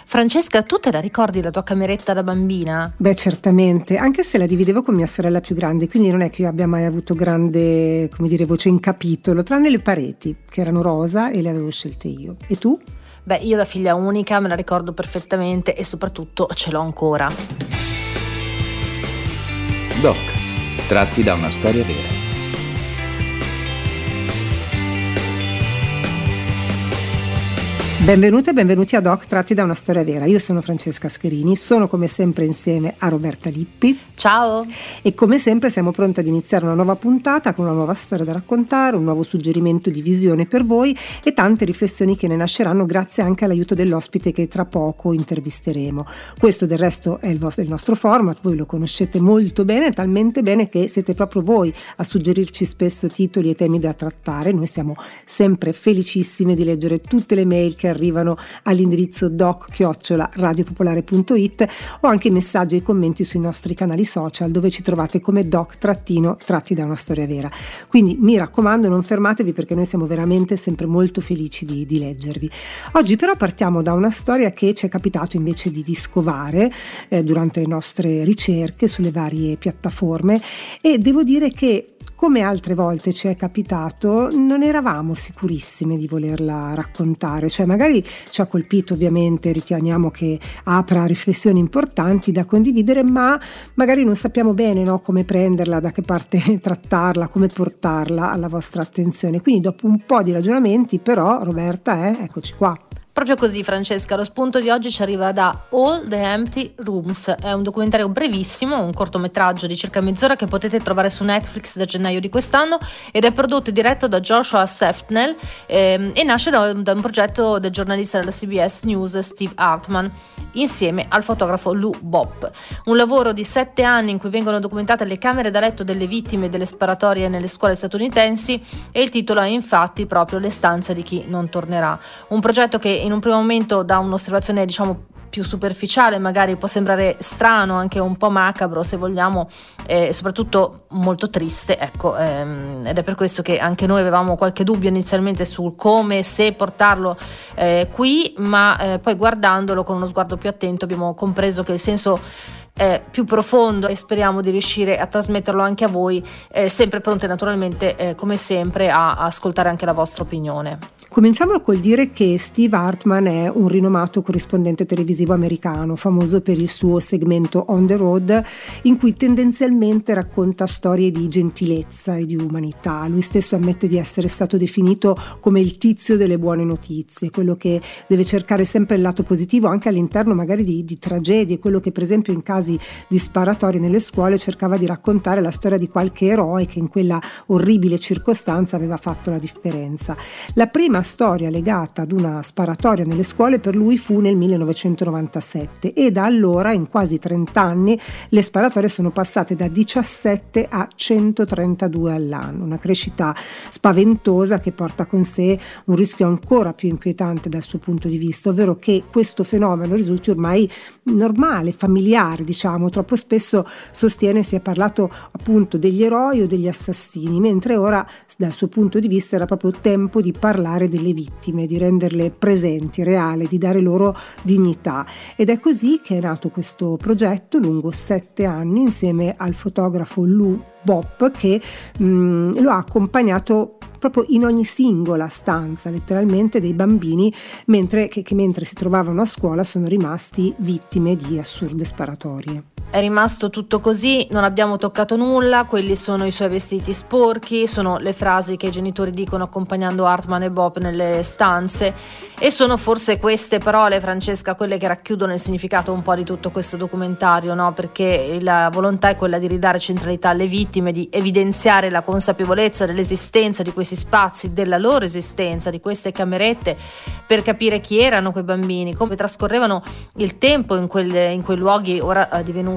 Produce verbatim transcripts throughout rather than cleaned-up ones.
Francesca, tu te la ricordi la tua cameretta da bambina? Beh, certamente, anche se la dividevo con mia sorella più grande, quindi non è che io abbia mai avuto grande, come dire, voce in capitolo, tranne le pareti, che erano rosa e le avevo scelte io. E tu? Beh, io da figlia unica me la ricordo perfettamente e soprattutto ce l'ho ancora. Doc, tratti da una storia vera. Benvenute e benvenuti a Doc tratti da una storia vera. Io sono Francesca Scherini, sono come sempre insieme a Roberta Lippi. Ciao! E come sempre siamo pronti ad iniziare una nuova puntata con una nuova storia da raccontare, un nuovo suggerimento di visione per voi e tante riflessioni che ne nasceranno grazie anche all'aiuto dell'ospite che tra poco intervisteremo. Questo del resto è il, vostro, il nostro format, voi lo conoscete molto bene, talmente bene che siete proprio voi a suggerirci spesso titoli e temi da trattare. Noi siamo sempre felicissime di leggere tutte le mail che arrivano all'indirizzo doc chiocciola radiopopolare punto it o anche i messaggi e i commenti sui nostri canali social dove ci trovate come doc trattino tratti da una storia vera. Quindi mi raccomando, non fermatevi perché noi siamo veramente sempre molto felici di, di leggervi. Oggi però partiamo da una storia che ci è capitato invece di, di scovare eh, durante le nostre ricerche sulle varie piattaforme e devo dire che come altre volte ci è capitato, non eravamo sicurissime di volerla raccontare, cioè magari ci ha colpito, ovviamente riteniamo che apra riflessioni importanti da condividere, ma magari non sappiamo bene, no, come prenderla, da che parte trattarla, come portarla alla vostra attenzione. Quindi dopo un po' di ragionamenti però, Roberta, eh, eccoci qua. Proprio così, Francesca, lo spunto di oggi ci arriva da All the Empty Rooms, è un documentario brevissimo, un cortometraggio di circa mezz'ora che potete trovare su Netflix da gennaio di quest'anno ed è prodotto e diretto da Joshua Sefnell ehm, e nasce da, da un progetto del giornalista della C B S News Steve Hartman insieme al fotografo Lou Bopp. Un lavoro di sette anni in cui vengono documentate le camere da letto delle vittime delle sparatorie nelle scuole statunitensi e il titolo è infatti proprio Le stanze di chi non tornerà. Un progetto che in un primo momento da un'osservazione diciamo più superficiale magari può sembrare strano, anche un po' macabro se vogliamo, e eh, soprattutto molto triste, ecco, ehm, ed è per questo che anche noi avevamo qualche dubbio inizialmente sul come, se portarlo eh, qui, ma eh, poi guardandolo con uno sguardo più attento abbiamo compreso che il senso è più profondo e speriamo di riuscire a trasmetterlo anche a voi, eh, sempre pronte naturalmente eh, come sempre a, a ascoltare anche la vostra opinione. Cominciamo col dire che Steve Hartman è un rinomato corrispondente televisivo americano, famoso per il suo segmento On the Road, in cui tendenzialmente racconta storie di gentilezza e di umanità. Lui stesso ammette di essere stato definito come il tizio delle buone notizie, quello che deve cercare sempre il lato positivo anche all'interno magari di, di tragedie, quello che per esempio in casi di sparatorie nelle scuole cercava di raccontare la storia di qualche eroe che in quella orribile circostanza aveva fatto la differenza. La prima storia legata ad una sparatoria nelle scuole per lui fu nel millenovecentonovantasette e da allora in quasi trenta anni le sparatorie sono passate da diciassette a centotrentadue all'anno, una crescita spaventosa che porta con sé un rischio ancora più inquietante dal suo punto di vista, ovvero che questo fenomeno risulti ormai normale, familiare, diciamo. Troppo spesso sostiene si è parlato appunto degli eroi o degli assassini, mentre ora dal suo punto di vista era proprio tempo di parlare delle vittime, di renderle presenti, reali, di dare loro dignità. Ed è così che è nato questo progetto lungo sette anni insieme al fotografo Lou Bopp che mh, lo ha accompagnato proprio in ogni singola stanza letteralmente dei bambini mentre, che, che mentre si trovavano a scuola sono rimasti vittime di assurde sparatorie. È rimasto tutto così, non abbiamo toccato nulla, quelli sono i suoi vestiti sporchi, sono le frasi che i genitori dicono accompagnando Hartman e Bob nelle stanze e sono forse queste parole, Francesca, quelle che racchiudono il significato un po' di tutto questo documentario, no? Perché la volontà è quella di ridare centralità alle vittime, di evidenziare la consapevolezza dell'esistenza di questi spazi, della loro esistenza, di queste camerette, per capire chi erano quei bambini, come trascorrevano il tempo in, quelle, in quei luoghi ora eh, divenuti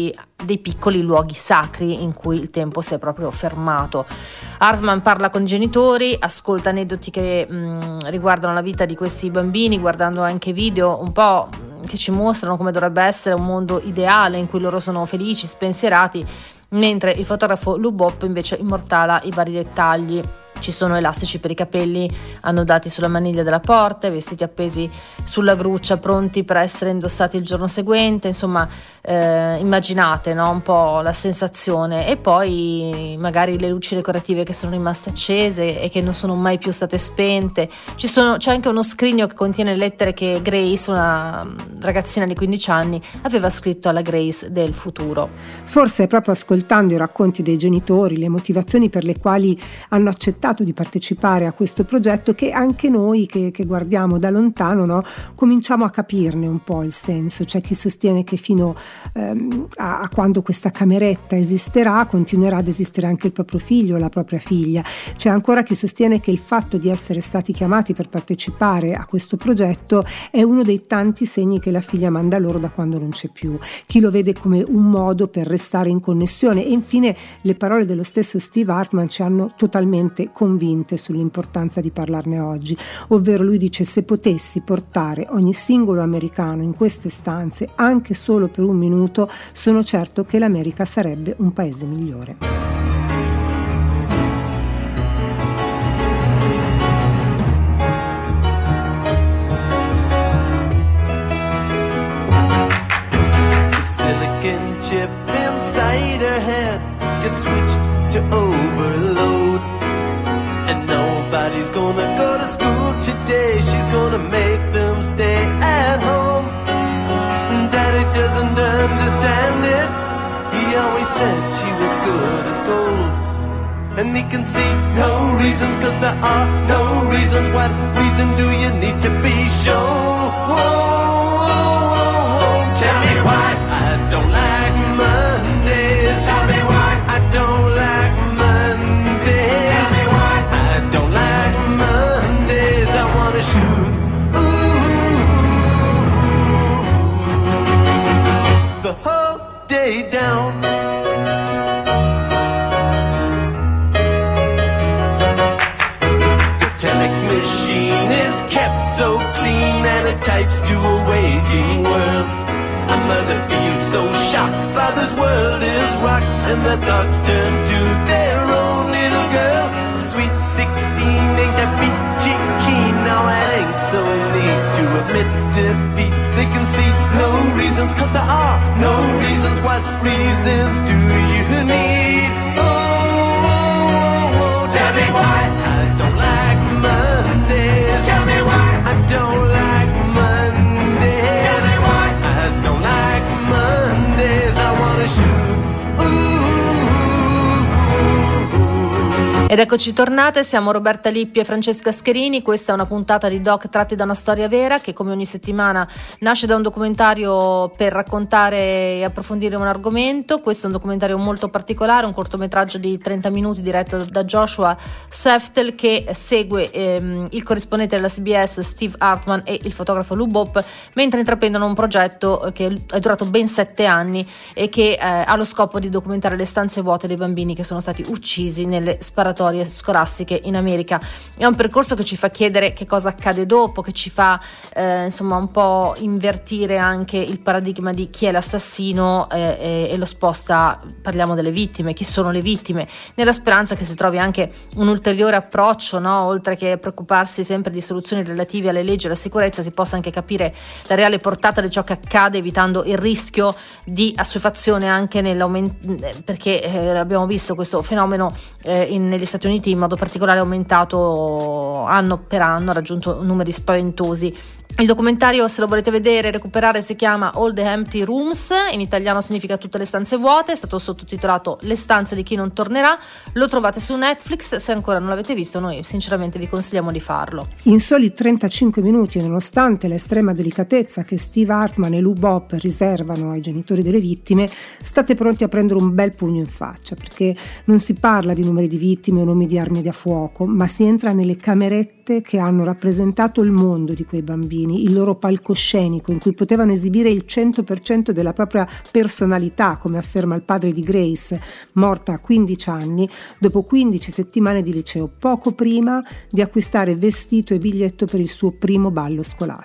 dei piccoli luoghi sacri in cui il tempo si è proprio fermato. Hartman parla con i genitori, ascolta aneddoti che mh, riguardano la vita di questi bambini, guardando anche video un po' che ci mostrano come dovrebbe essere un mondo ideale in cui loro sono felici, spensierati, mentre il fotografo Lou Bopp invece immortala i vari dettagli. ci sono elastici per i capelli annodati sulla maniglia della porta, vestiti appesi sulla gruccia pronti per essere indossati il giorno seguente, insomma eh, immaginate, no? Un po' la sensazione. E poi magari le luci decorative che sono rimaste accese e che non sono mai più state spente. Ci sono, c'è anche uno scrigno che contiene lettere che Grace, una ragazzina di quindici anni, aveva scritto alla Grace del futuro. Forse è proprio ascoltando i racconti dei genitori, le motivazioni per le quali hanno accettato di partecipare a questo progetto, che anche noi che, che guardiamo da lontano, no, cominciamo a capirne un po' il senso. C'è chi sostiene che fino ehm, a, a quando questa cameretta esisterà continuerà ad esistere anche il proprio figlio o la propria figlia. C'è ancora chi sostiene che il fatto di essere stati chiamati per partecipare a questo progetto è uno dei tanti segni che la figlia manda loro da quando non c'è più. Chi lo vede come un modo per restare in connessione. E infine le parole dello stesso Steve Hartman ci hanno totalmente convinte sull'importanza di parlarne oggi, ovvero lui dice: se potessi portare ogni singolo americano in queste stanze anche solo per un minuto, sono certo che l'America sarebbe un paese migliore. Silicon chip inside her head gets switched to overload. And nobody's gonna go to school today. She's gonna make them stay at home. Daddy doesn't understand it. He always said she was good as gold. And he can see no reasons, cause there are no reasons. What reason do you need to be shown? Whoa, whoa, whoa. Tell me why I don't like Mondays. Tell me why I don't like Mondays. Tell me why I don't like Mondays. I wanna shoot ooh, the whole day down. The telex machine is kept so clean and it types to a waging world. A mother feels so shocked, father's world is rocked, and their thoughts turn to their own little girl. Sweet sixteen, ain't that peachy keen? Now it ain't so neat to admit defeat. They can see no reasons, cause there are no reasons. What reasons do you need? Oh, oh, oh, tell me why I don't like Mondays. Tell me why I don't like Mondays. Tell me why I don't like Mondays. I wanna shoot. Ed eccoci tornate, siamo Roberta Lippi e Francesca Scherini. Questa è una puntata di Doc tratti da una storia vera che, come ogni settimana, nasce da un documentario per raccontare e approfondire un argomento. Questo è un documentario molto particolare, un cortometraggio di trenta minuti diretto da Joshua Seftel, che segue ehm, il corrispondente della C B S Steve Hartman e il fotografo Lou Bopp mentre intraprendono un progetto che è durato ben sette anni e che eh, ha lo scopo di documentare le stanze vuote dei bambini che sono stati uccisi nelle sparatorie scolastiche in America. È un percorso che ci fa chiedere che cosa accade dopo, che ci fa eh, insomma un po' invertire anche il paradigma di chi è l'assassino eh, e, e lo sposta, parliamo delle vittime, chi sono le vittime, nella speranza che si trovi anche un ulteriore approccio, no? Oltre che preoccuparsi sempre di soluzioni relative alle leggi e alla sicurezza, si possa anche capire la reale portata di ciò che accade, evitando il rischio di assuefazione anche nell'aumento, perché eh, abbiamo visto questo fenomeno eh, in, negli Stati Uniti in modo particolare aumentato anno per anno, ha raggiunto numeri spaventosi. Il documentario, se lo volete vedere, recuperare, si chiama All the Empty Rooms, in italiano significa tutte le stanze vuote, è stato sottotitolato Le stanze di chi non tornerà, lo trovate su Netflix. Se ancora non l'avete visto, noi sinceramente vi consigliamo di farlo. In soli trentacinque minuti, nonostante l'estrema delicatezza che Steve Hartman e Lou Bopp riservano ai genitori delle vittime, state pronti a prendere un bel pugno in faccia, perché non si parla di numeri di vittime o nomi di armi da fuoco, ma si entra nelle camerette che hanno rappresentato il mondo di quei bambini, il loro palcoscenico in cui potevano esibire il cento per cento della propria personalità, come afferma il padre di Grace, morta a quindici anni, dopo quindici settimane di liceo, poco prima di acquistare vestito e biglietto per il suo primo ballo scolastico.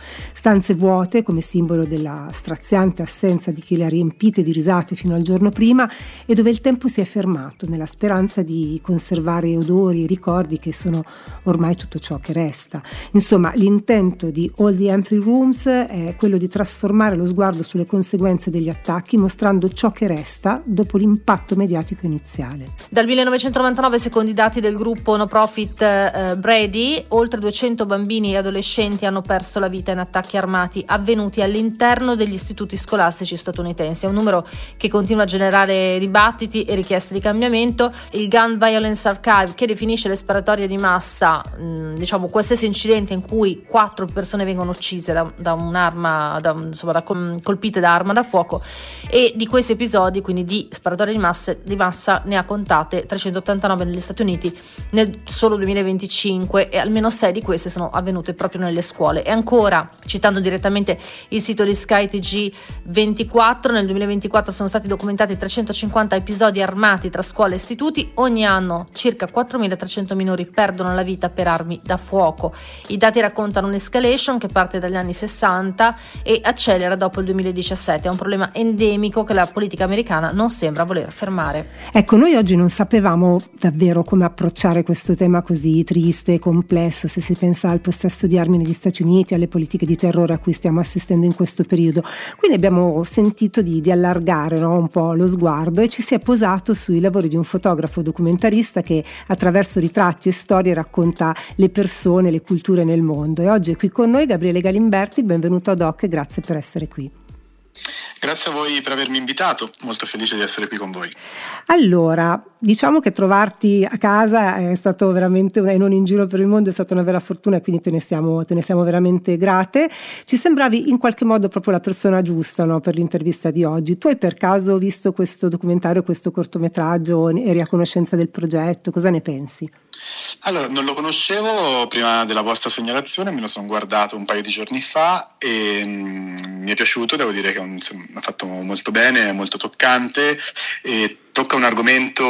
Stanze vuote come simbolo della straziante assenza di chi le ha riempite di risate fino al giorno prima e dove il tempo si è fermato nella speranza di conservare odori e ricordi che sono ormai tutto ciò che resta. Insomma, l'intento di All the Empty Rooms è quello di trasformare lo sguardo sulle conseguenze degli attacchi, mostrando ciò che resta dopo l'impatto mediatico iniziale. Dal millenovecentonovantanove, secondo i dati del gruppo no profit eh, Brady, oltre duecento bambini e adolescenti hanno perso la vita in attacchi armati avvenuti all'interno degli istituti scolastici statunitensi. È un numero che continua a generare dibattiti e richieste di cambiamento. Il Gun Violence Archive, che definisce le sparatorie di massa, mh, diciamo qualsiasi incidente in cui quattro persone vengono uccise da, da un'arma, da, insomma, da, colpite da arma da fuoco, e di questi episodi, quindi di sparatorie di massa, di massa ne ha contate trecentottantanove negli Stati Uniti nel solo duemilaventicinque, e almeno sei di queste sono avvenute proprio nelle scuole. E ancora, citando direttamente il sito di Sky T G ventiquattro, nel duemilaventiquattro sono stati documentati trecentocinquanta episodi armati tra scuole e istituti. Ogni anno circa quattromilatrecento minori perdono la vita per armi da fuoco. I dati raccontano un'escalation che parte dagli anni sessanta e accelera dopo il duemiladiciassette. È un problema endemico che la politica americana non sembra voler fermare. Ecco, noi oggi non sapevamo davvero come approcciare questo tema così triste e complesso, se si pensa al possesso di armi negli Stati Uniti, alle politiche di terrore a cui stiamo assistendo in questo periodo. Quindi abbiamo sentito di, di allargare, no, un po' lo sguardo, e ci si è posato sui lavori di un fotografo documentarista che attraverso ritratti e storie racconta le persone, le culture nel mondo. E oggi è qui con noi Gabriele Galimberti. Benvenuto a Doc e grazie per essere qui. Grazie a voi per avermi invitato, molto felice di essere qui con voi. Allora, diciamo che trovarti a casa è stato veramente, e non in giro per il mondo, è stata una vera fortuna, e quindi te ne siamo, te ne siamo veramente grate. Ci sembravi in qualche modo proprio la persona giusta, no, per l'intervista di oggi. Tu hai per caso visto questo documentario, questo cortometraggio, eri a conoscenza del progetto? Cosa ne pensi? Allora, non lo conoscevo prima della vostra segnalazione, me lo sono guardato un paio di giorni fa e mh, mi è piaciuto, devo dire che è un, insomma, ha fatto molto bene, è molto toccante e tocca un argomento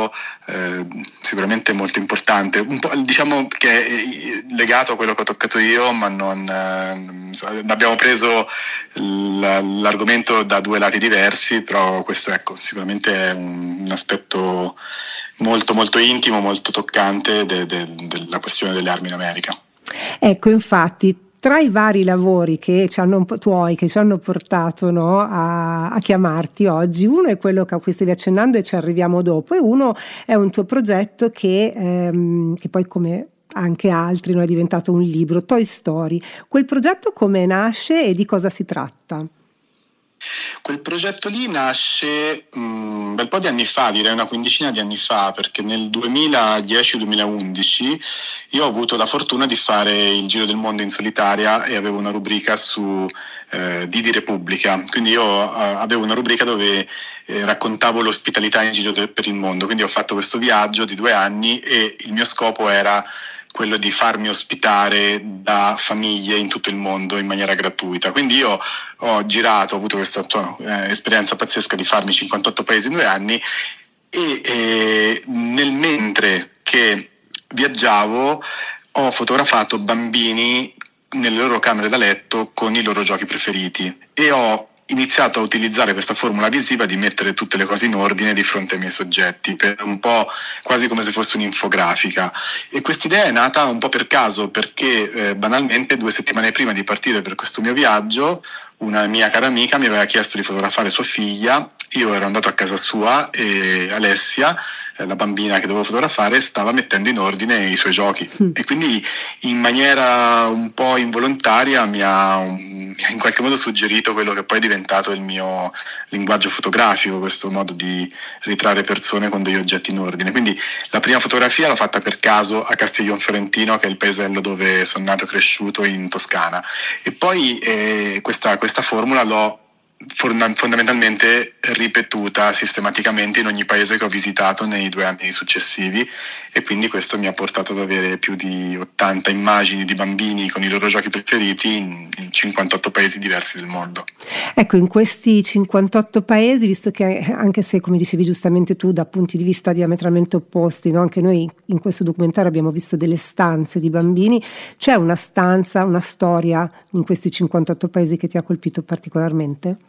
eh, sicuramente molto importante, un po', diciamo che è legato a quello che ho toccato io, ma non eh, abbiamo preso l- l'argomento da due lati diversi, però questo, ecco, sicuramente è un, un aspetto molto molto intimo, molto toccante de- de- della questione delle armi in America. Ecco, infatti, tra i vari lavori che ci hanno, tuoi che ci hanno portato, no, a, a chiamarti oggi, uno è quello a cui stavi accennando e ci arriviamo dopo, e uno è un tuo progetto che, ehm, che poi, come anche altri, no, è diventato un libro, Toy Story. Quel progetto come nasce e di cosa si tratta? Quel progetto lì nasce un bel po' di anni fa, direi una quindicina di anni fa, perché nel duemiladieci duemilaundici io ho avuto la fortuna di fare il giro del mondo in solitaria e avevo una rubrica su eh, Didi Repubblica, quindi io eh, avevo una rubrica dove eh, raccontavo l'ospitalità in giro de- per il mondo, quindi ho fatto questo viaggio di due anni e il mio scopo era quello di farmi ospitare da famiglie in tutto il mondo in maniera gratuita. Quindi io ho girato, ho avuto questa eh, esperienza pazzesca di farmi cinquantotto paesi in due anni e eh, nel mentre che viaggiavo ho fotografato bambini nelle loro camere da letto con i loro giochi preferiti e ho iniziato a utilizzare questa formula visiva di mettere tutte le cose in ordine di fronte ai miei soggetti, per un po' quasi come se fosse un'infografica. E quest'idea è nata un po' per caso, perché eh, banalmente due settimane prima di partire per questo mio viaggio una mia cara amica mi aveva chiesto di fotografare sua figlia. Io ero andato a casa sua e Alessia, la bambina che dovevo fotografare, stava mettendo in ordine i suoi giochi mm. e quindi in maniera un po' involontaria mi ha, mi ha in qualche modo suggerito quello che poi è diventato il mio linguaggio fotografico, questo modo di ritrarre persone con degli oggetti in ordine. Quindi la prima fotografia l'ho fatta per caso a Castiglion Fiorentino, che è il paesello dove sono nato e cresciuto in Toscana, e poi eh, questa, questa formula l'ho fondamentalmente ripetuta sistematicamente in ogni paese che ho visitato nei due anni successivi, e quindi questo mi ha portato ad avere più di ottanta immagini di bambini con i loro giochi preferiti in, in cinquantotto paesi diversi del mondo. Ecco, in questi cinquantotto paesi, visto che anche se, come dicevi giustamente tu, da punti di vista diametralmente opposti, no? Anche noi in questo documentario abbiamo visto delle stanze di bambini, c'è una stanza, una storia in questi cinquantotto paesi che ti ha colpito particolarmente?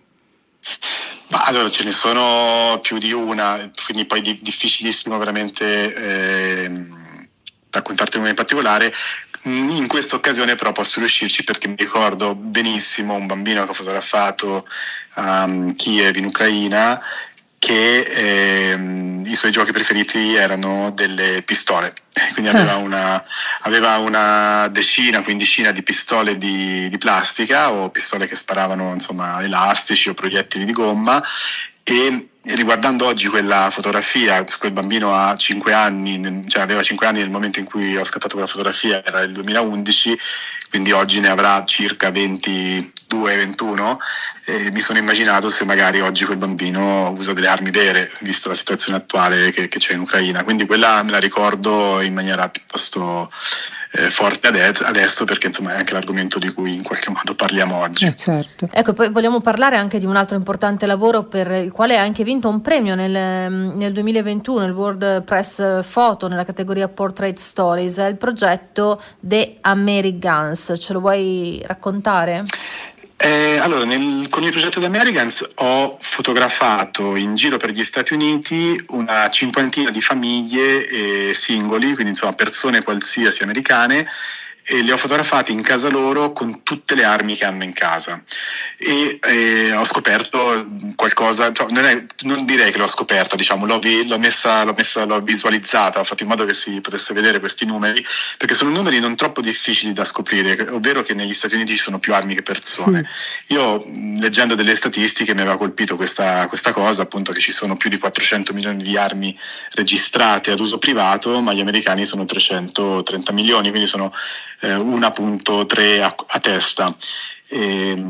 Ma allora ce ne sono più di una, quindi poi di, difficilissimo veramente eh, raccontarti una in particolare. In questa occasione però posso riuscirci, perché mi ricordo benissimo un bambino che ho fotografato a um, Kiev in Ucraina, che ehm, i suoi giochi preferiti erano delle pistole, quindi aveva una, aveva una decina, quindicina di pistole di, di plastica, o pistole che sparavano insomma elastici o proiettili di gomma. E riguardando oggi quella fotografia, quel bambino ha cinque anni, cioè aveva cinque anni nel momento in cui ho scattato quella fotografia, era il duemilaundici, quindi oggi ne avrà circa ventidue ventuno, e mi sono immaginato se magari oggi quel bambino usa delle armi vere, visto la situazione attuale che, che c'è in Ucraina. Quindi quella me la ricordo in maniera piuttosto eh, forte adesso, perché insomma è anche l'argomento di cui in qualche modo parliamo oggi. Eh, certo. Ecco, poi vogliamo parlare anche di un altro importante lavoro per il quale hai anche vinto un premio nel, nel duemilaventuno, il World Press Photo, nella categoria Portrait Stories, è il progetto The Americans. Ce lo vuoi raccontare? Eh, allora, nel, con il progetto The Americans ho fotografato in giro per gli Stati Uniti una cinquantina di famiglie e singoli, quindi insomma persone qualsiasi americane, e li ho fotografati in casa loro con tutte le armi che hanno in casa, e eh, ho scoperto qualcosa, cioè, non, è, non direi che l'ho scoperta, diciamo, l'ho, vi, l'ho, messa, l'ho, messa, l'ho visualizzata, ho fatto in modo che si potesse vedere questi numeri, perché sono numeri non troppo difficili da scoprire, ovvero che negli Stati Uniti ci sono più armi che persone. Mm. Io, leggendo delle statistiche, mi aveva colpito questa, questa cosa, appunto, che ci sono più di quattrocento milioni di armi registrate ad uso privato, ma gli americani sono trecentotrenta milioni, quindi sono uno virgola tre a, a testa. E,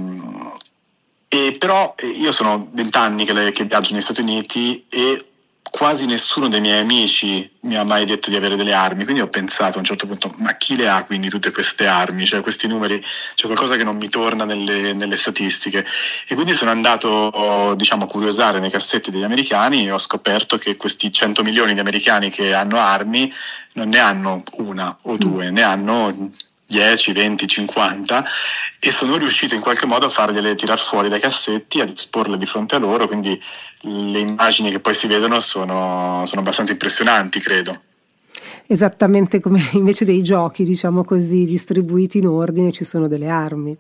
e però io sono vent'anni che, che viaggio negli Stati Uniti e quasi nessuno dei miei amici mi ha mai detto di avere delle armi, quindi ho pensato a un certo punto, ma chi le ha quindi tutte queste armi? Cioè questi numeri, c'è qualcosa che non mi torna nelle, nelle statistiche, e quindi sono andato, diciamo, a curiosare nei cassetti degli americani e ho scoperto che questi cento milioni di americani che hanno armi non ne hanno una o due, ne hanno dieci, venti, cinquanta, e sono riuscito in qualche modo a fargliele tirar fuori dai cassetti, ad esporle di fronte a loro, quindi le immagini che poi si vedono sono, sono abbastanza impressionanti, credo. Esattamente come invece dei giochi, diciamo così, distribuiti in ordine, ci sono delle armi.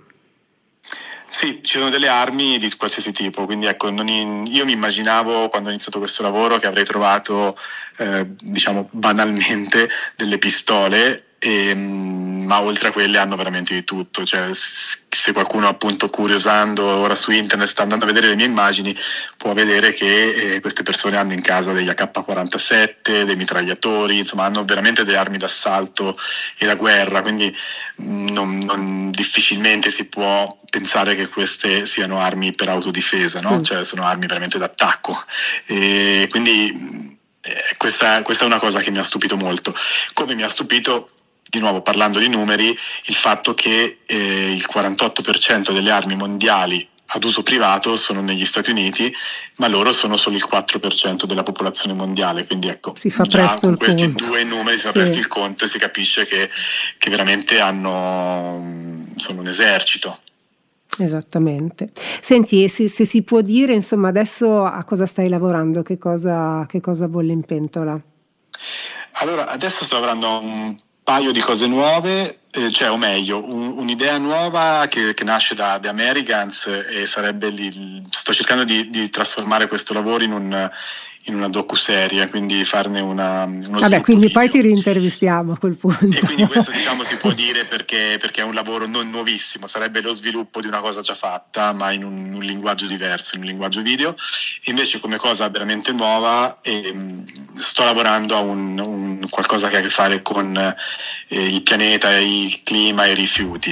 Sì, ci sono delle armi di qualsiasi tipo, quindi ecco, non in, io mi immaginavo quando ho iniziato questo lavoro che avrei trovato, eh, diciamo banalmente, delle pistole, e, ma oltre a quelle hanno veramente di tutto. Cioè, se qualcuno, appunto, curiosando ora su internet, sta andando a vedere le mie immagini, può vedere che eh, queste persone hanno in casa degli A K quarantasette, dei mitragliatori, insomma hanno veramente delle armi d'assalto e da guerra, quindi non, non difficilmente si può pensare che queste siano armi per autodifesa, no? Mm. Cioè sono armi veramente d'attacco, e quindi eh, questa, questa è una cosa che mi ha stupito molto, come mi ha stupito, di nuovo parlando di numeri, il fatto che eh, il quarantotto per cento delle armi mondiali ad uso privato sono negli Stati Uniti, ma loro sono solo il quattro per cento della popolazione mondiale, quindi ecco, si fa già presto con il questi conto. due numeri si fa sì. presto il conto e si capisce che, che veramente hanno, sono un esercito. Esattamente. Senti, e se, se si può dire, insomma, adesso a cosa stai lavorando? Che cosa, che cosa bolle in pentola? Allora, adesso sto lavorando a un paio di cose nuove, eh, cioè, o meglio, un, un'idea nuova che, che nasce da The Americans, e sarebbe lì, sto cercando di, di trasformare questo lavoro in un in una docuserie, quindi farne una, uno Vabbè, quindi video. Poi ti rintervistiamo a quel punto. E quindi questo, diciamo, si può dire perché, perché è un lavoro non nuovissimo, sarebbe lo sviluppo di una cosa già fatta, ma in un, un linguaggio diverso, in un linguaggio video. Invece, come cosa veramente nuova, eh, sto lavorando a un, un qualcosa che ha a che fare con eh, il pianeta, il clima e i rifiuti.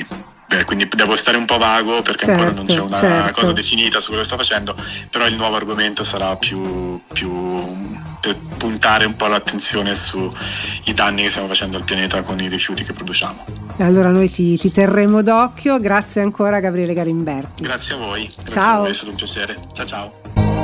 Beh, quindi devo stare un po' vago perché certo, ancora non c'è una certo. cosa definita su quello che sto facendo, però il nuovo argomento sarà più, più per puntare un po' l'attenzione sui danni che stiamo facendo al pianeta con i rifiuti che produciamo. Allora noi ti, ti terremo d'occhio, grazie ancora Gabriele Galimberti. Grazie a voi, grazie ciao. a voi, è stato un piacere. Ciao ciao.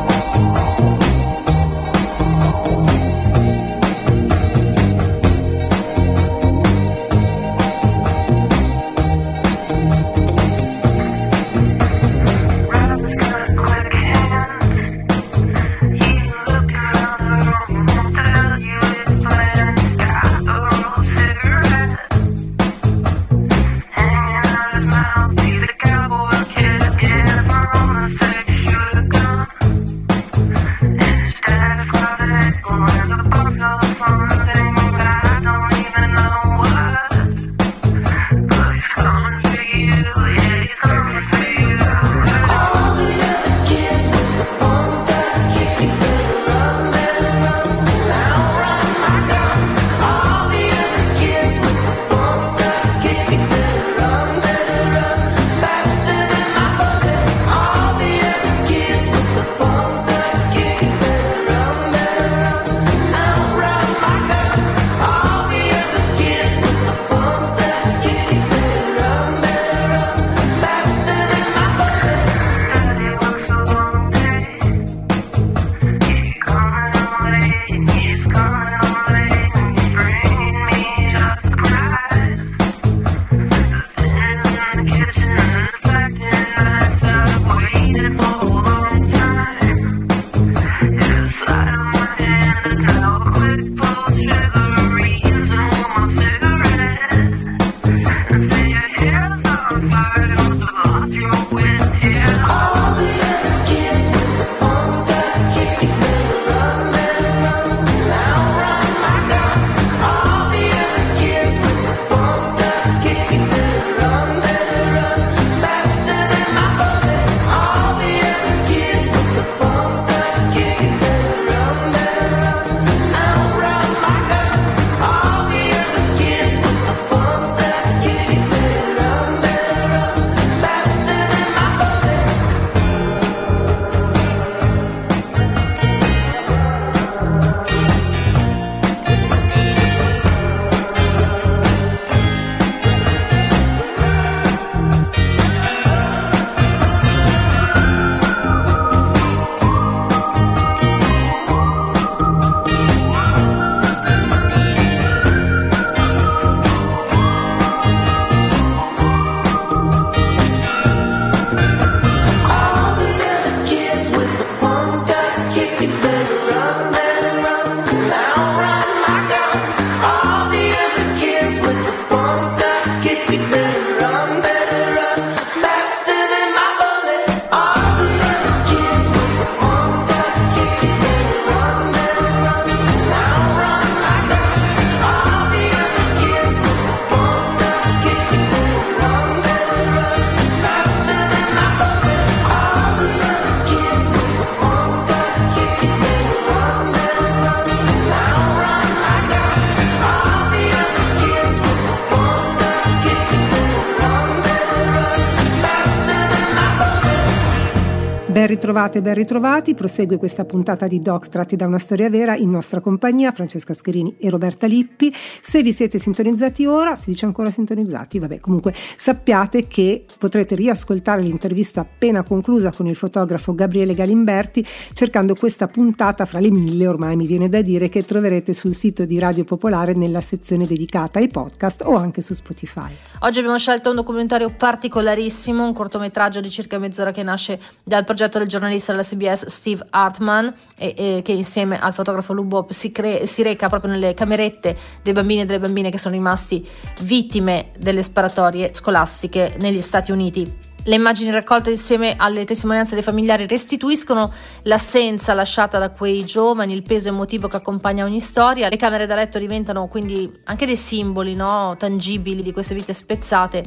Ben ritrovate, ben ritrovati, prosegue questa puntata di Doc tratti da una storia vera in nostra compagnia, Francesca Scherini e Roberta Lippi. Se vi siete sintonizzati ora, si dice ancora sintonizzati, vabbè, comunque sappiate che potrete riascoltare l'intervista appena conclusa con il fotografo Gabriele Galimberti cercando questa puntata fra le mille, ormai mi viene da dire, che troverete sul sito di Radio Popolare nella sezione dedicata ai podcast o anche su Spotify. Oggi abbiamo scelto un documentario particolarissimo, un cortometraggio di circa mezz'ora che nasce dal progetto del giornalista della C B S Steve Hartman e, e che insieme al fotografo Lou Bob si, cre- si reca proprio nelle camerette dei bambini e delle bambine che sono rimasti vittime delle sparatorie scolastiche negli Stati Uniti. Le immagini raccolte insieme alle testimonianze dei familiari restituiscono l'assenza lasciata da quei giovani, il peso emotivo che accompagna ogni storia. Le camere da letto diventano quindi anche dei simboli, no, tangibili di queste vite spezzate.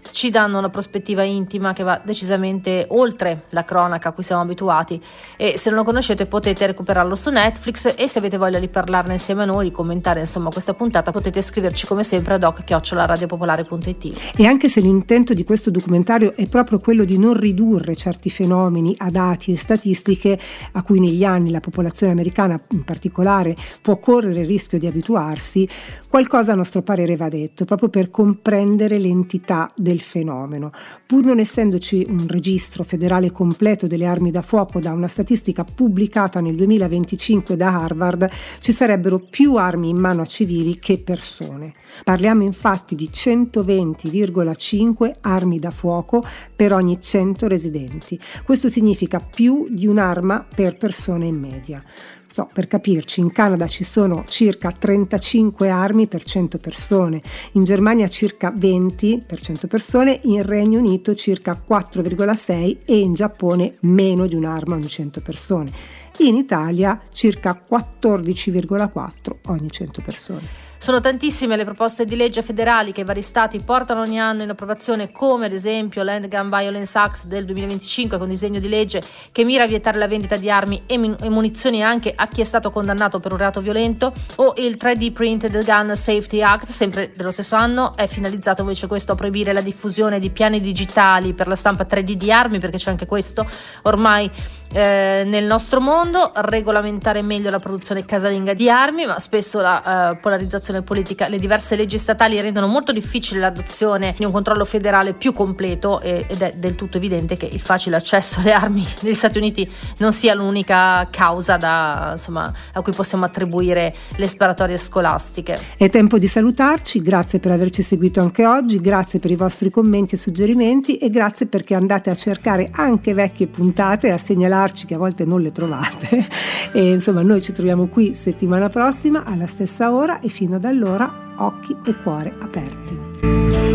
ci danno una prospettiva intima che va decisamente oltre la cronaca a cui siamo abituati, e se non lo conoscete potete recuperarlo su Netflix, e se avete voglia di parlarne insieme a noi, di commentare insomma questa puntata, potete scriverci come sempre a doc chiocciola radiopopolare punto it. E anche se l'intento di questo documentario è proprio quello di non ridurre certi fenomeni a dati e statistiche a cui negli anni la popolazione americana in particolare può correre il rischio di abituarsi, qualcosa a nostro parere va detto, proprio per comprendere l'entità del fenomeno. Pur non essendoci un registro federale completo delle armi da fuoco, da una statistica pubblicata nel duemilaventicinque da Harvard, ci sarebbero più armi in mano a civili che persone. Parliamo infatti di centoventi virgola cinque armi da fuoco per ogni cento residenti. Questo significa più di un'arma per persona in media. So, per capirci, in Canada ci sono circa trentacinque armi per cento persone, in Germania circa venti per cento persone, in Regno Unito circa quattro virgola sei e in Giappone meno di un'arma ogni cento persone. In Italia circa quattordici virgola quattro ogni cento persone. Sono tantissime le proposte di legge federali che i vari stati portano ogni anno in approvazione, come ad esempio l'End Gun Violence Act del duemilaventicinque, con disegno di legge che mira a vietare la vendita di armi e, min- e munizioni anche a chi è stato condannato per un reato violento, o il tre D Printed Gun Safety Act, sempre dello stesso anno. È finalizzato invece questo a proibire la diffusione di piani digitali per la stampa tre D di armi, perché c'è anche questo ormai eh, nel nostro mondo, regolamentare meglio la produzione casalinga di armi, ma spesso la eh, polarizzazione politica, le diverse leggi statali rendono molto difficile l'adozione di un controllo federale più completo, ed è del tutto evidente che il facile accesso alle armi negli Stati Uniti non sia l'unica causa da, insomma, a cui possiamo attribuire le sparatorie scolastiche. È tempo di salutarci, grazie per averci seguito anche oggi, grazie per i vostri commenti e suggerimenti, e grazie perché andate a cercare anche vecchie puntate e a segnalarci che a volte non le trovate. E insomma, noi ci troviamo qui settimana prossima alla stessa ora, e fino ad allora occhi e cuore aperti.